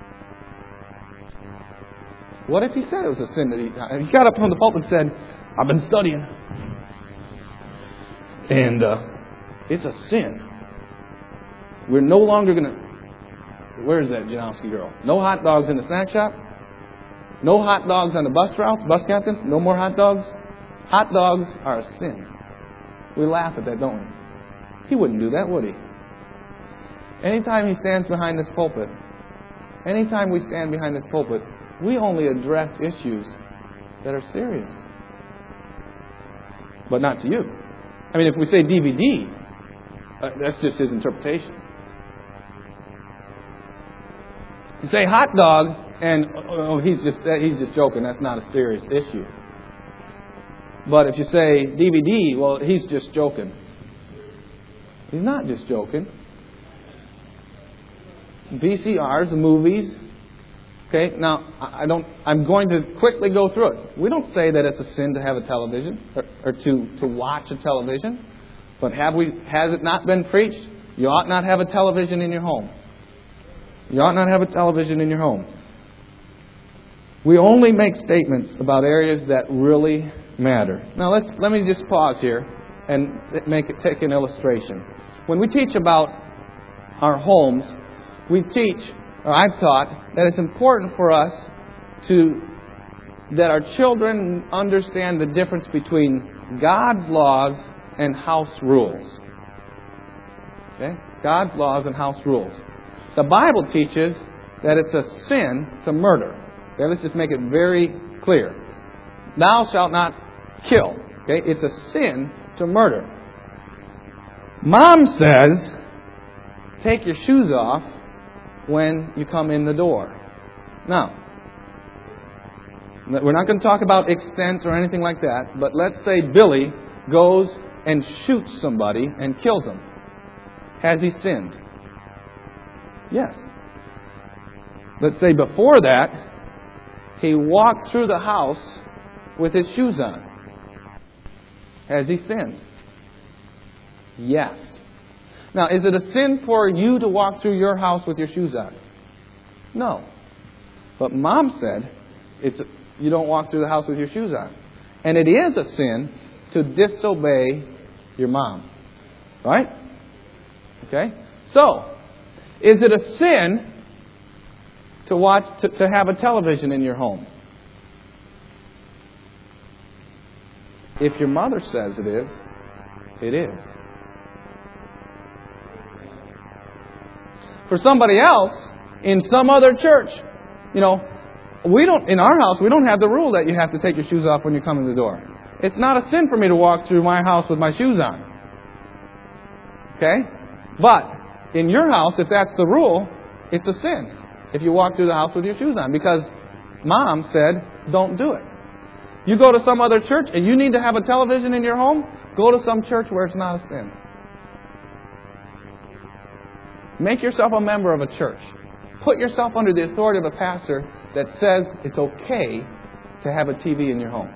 What if he said it was a sin to eat hot dogs? He got up from the pulpit and said, I've been studying. And uh, it's a sin. We're no longer going to... Where's that Janowski girl? No hot dogs in the snack shop? No hot dogs on the bus routes? Bus captains? No more hot dogs? Hot dogs are a sin. We laugh at that, don't we? He wouldn't do that, would he? Anytime he stands behind this pulpit, anytime we stand behind this pulpit, we only address issues that are serious. But not to you. I mean, if we say D V D, uh, that's just his interpretation. You say hot dog, and oh, he's just he's just joking. That's not a serious issue. But if you say D V D, well, he's just joking. He's not just joking. V C Rs, movies. Okay, now I don't. I'm going to quickly go through it. We don't say that it's a sin to have a television or, or to to watch a television. But have we? Has it not been preached? You ought not have a television in your home. You ought not have a television in your home. We only make statements about areas that really matter. Now let's let me just pause here and make it take an illustration. When we teach about our homes, we teach, or I've taught, that it's important for us to that our children understand the difference between God's laws and house rules. Okay? God's laws and house rules. The Bible teaches that it's a sin to murder. Okay, let's just make it very clear. Thou shalt not kill. Okay, it's a sin to murder. Mom says, take your shoes off when you come in the door. Now, we're not going to talk about extent or anything like that, but let's say Billy goes and shoots somebody and kills him. Has he sinned? Yes. Let's say before that, he walked through the house with his shoes on. Has he sinned? Yes. Now, is it a sin for you to walk through your house with your shoes on? No. But Mom said, It's you don't walk through the house with your shoes on. And it is a sin to disobey your mom. Right? Okay? So, is it a sin to watch to, to have a television in your home? If your mother says it is, it is. For somebody else, in some other church, you know, we don't, in our house, we don't have the rule that you have to take your shoes off when you come in the door. It's not a sin for me to walk through my house with my shoes on. Okay? But, in your house, if that's the rule, it's a sin if you walk through the house with your shoes on. Because Mom said, don't do it. You go to some other church and you need to have a television in your home, go to some church where it's not a sin. Make yourself a member of a church. Put yourself under the authority of a pastor that says it's okay to have a T V in your home.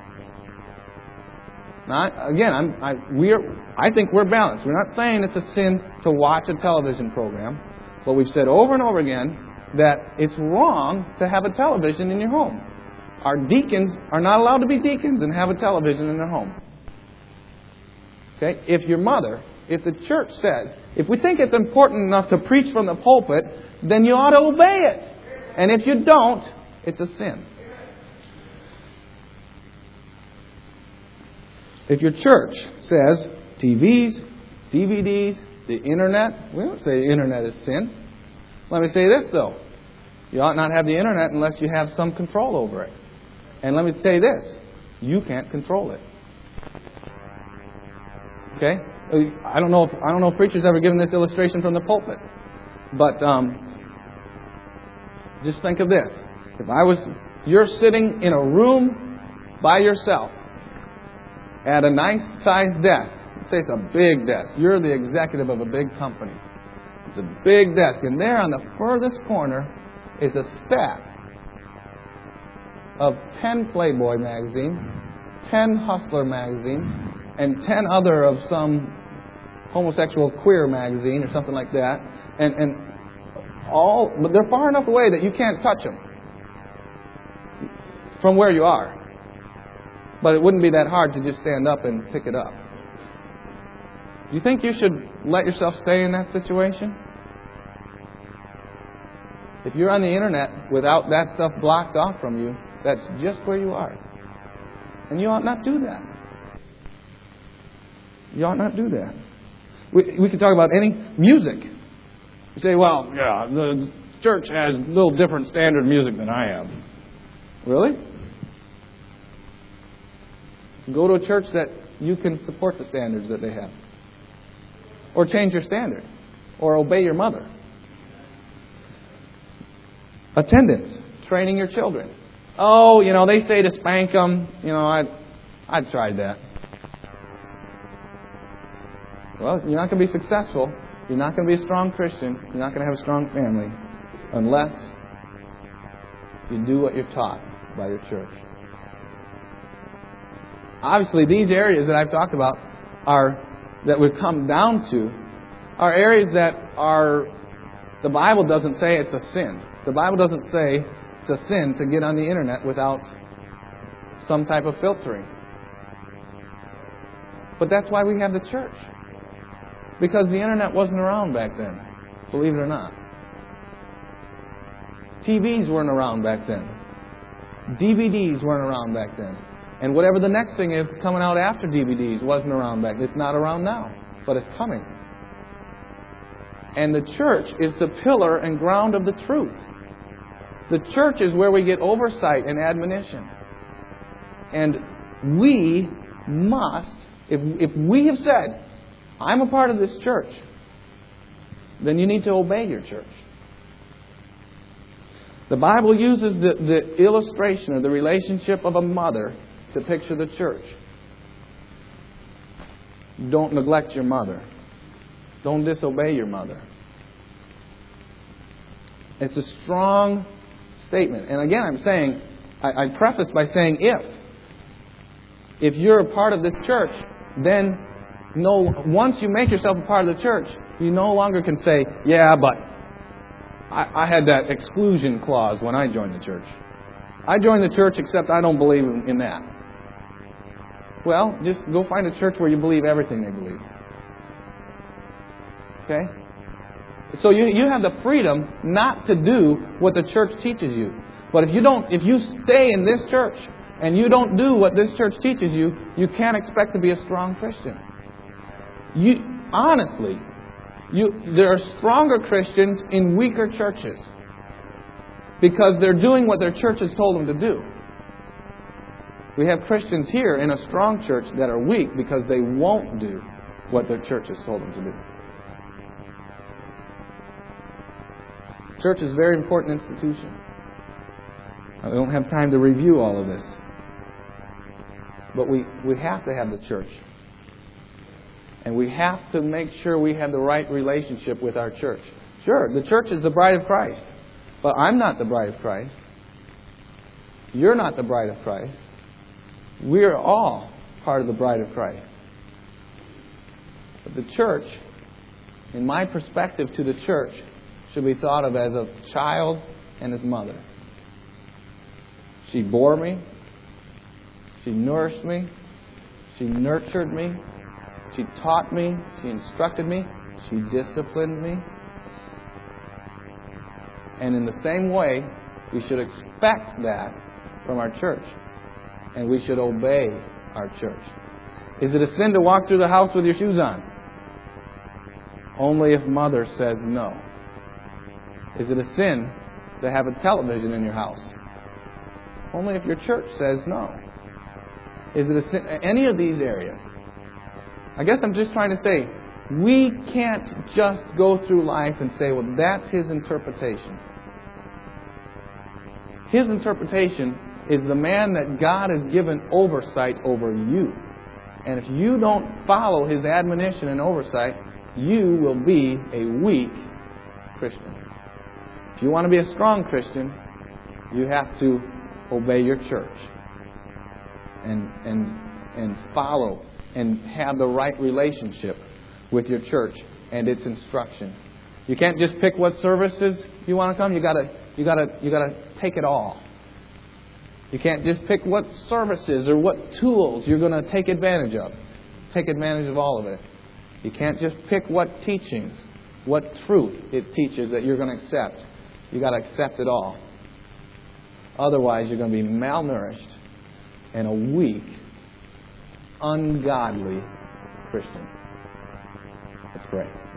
Now, again, I'm, I, we're, I think we're balanced. We're not saying it's a sin to watch a television program, but we've said over and over again that it's wrong to have a television in your home. Our deacons are not allowed to be deacons and have a television in their home. Okay? If your mother, if the church says, if we think it's important enough to preach from the pulpit, then you ought to obey it. And if you don't, it's a sin. If your church says T Vs, D V Ds, the internet, we don't say the internet is sin. Let me say this though. You ought not have the internet unless you have some control over it. And let me say this. You can't control it. Okay? I don't know if I don't know if preachers ever given this illustration from the pulpit. But um, just think of this. If I was you're sitting in a room by yourself at a nice sized desk. Let's say it's a big desk. You're the executive of a big company. It's a big desk. And there on the furthest corner is a stack of ten Playboy magazines, ten Hustler magazines, and ten other of some homosexual queer magazine or something like that. And, and all, but they're far enough away that you can't touch them from where you are. But it wouldn't be that hard to just stand up and pick it up. Do you think you should let yourself stay in that situation? If you're on the internet without that stuff blocked off from you, that's just where you are. And you ought not do that. You ought not do that. We, we could talk about any music. You say, well, yeah, the church has a little different standard music than I have. Really? Go to a church that you can support the standards that they have. Or change your standard. Or obey your mother. Attendance. Training your children. Oh, you know, they say to spank them. You know, I, I tried that. Well, you're not going to be successful. You're not going to be a strong Christian. You're not going to have a strong family unless you do what you're taught by your church. Obviously, these areas that I've talked about are that we've come down to are areas that are the Bible doesn't say it's a sin. The Bible doesn't say it's a sin to get on the internet without some type of filtering. But that's why we have the church. Because the internet wasn't around back then, believe it or not. T Vs weren't around back then. D V Ds weren't around back then. And whatever the next thing is coming out after D V Ds wasn't around back then. It's not around now, but it's coming. And the church is the pillar and ground of the truth. The church is where we get oversight and admonition. And we must, if, if we have said, I'm a part of this church, then you need to obey your church. The Bible uses the, the illustration or the relationship of a mother to picture the church. Don't neglect your mother. Don't disobey your mother. It's a strong statement. And again, I'm saying, I, I preface by saying if. If you're a part of this church, then no. Once you make yourself a part of the church, you no longer can say, yeah, but I, I had that exclusion clause when I joined the church. I joined the church except I don't believe in, in that. Well, just go find a church where you believe everything they believe. Okay? So you you have the freedom not to do what the church teaches you. But if you don't, if you stay in this church and you don't do what this church teaches you, you can't expect to be a strong Christian. You honestly, you there are stronger Christians in weaker churches because they're doing what their church has told them to do. We have Christians here in a strong church that are weak because they won't do what their church has told them to do. Church is a very important institution. I don't have time to review all of this. But we, we have to have the church. And we have to make sure we have the right relationship with our church. Sure, the church is the bride of Christ. But I'm not the bride of Christ. You're not the bride of Christ. We are all part of the bride of Christ. But the church, in my perspective to the church, should be thought of as a child and his mother. She bore me. She nourished me. She nurtured me. She taught me. She instructed me. She disciplined me. And in the same way, we should expect that from our church. And we should obey our church. Is it a sin to walk through the house with your shoes on? Only if mother says no. Is it a sin to have a television in your house? Only if your church says no. Is it a sin? Any of these areas. I guess I'm just trying to say, we can't just go through life and say, well, that's his interpretation. His interpretation is the man that God has given oversight over you. And if you don't follow his admonition and oversight, you will be a weak Christian. If you want to be a strong Christian, you have to obey your church and and and follow and have the right relationship with your church and its instruction. You can't just pick what services you want to come. You gotta you gotta you gotta take it all. You can't just pick what services or what tools you're going to take advantage of. Take advantage of all of it. You can't just pick what teachings, what truth it teaches that you're going to accept. You got to accept it all. Otherwise, you're going to be malnourished and a weak, ungodly Christian. Let's pray.